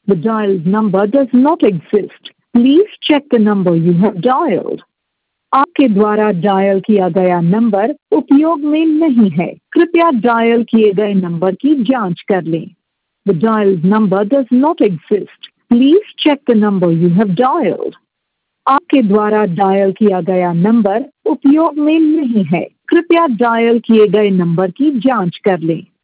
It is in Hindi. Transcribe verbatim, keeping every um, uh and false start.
The dialed number does not exist. Please check the number you have dialed. आपके द्वारा डायल किया गया नंबर उपयोग में नहीं है। कृपया डायल किए गए नंबर की जांच कर लें। The dialed number does not exist. Please check the number you have dialed. आपके द्वारा डायल किया गया नंबर उपयोग में नहीं है। कृपया डायल किए गए नंबर की जांच कर लें।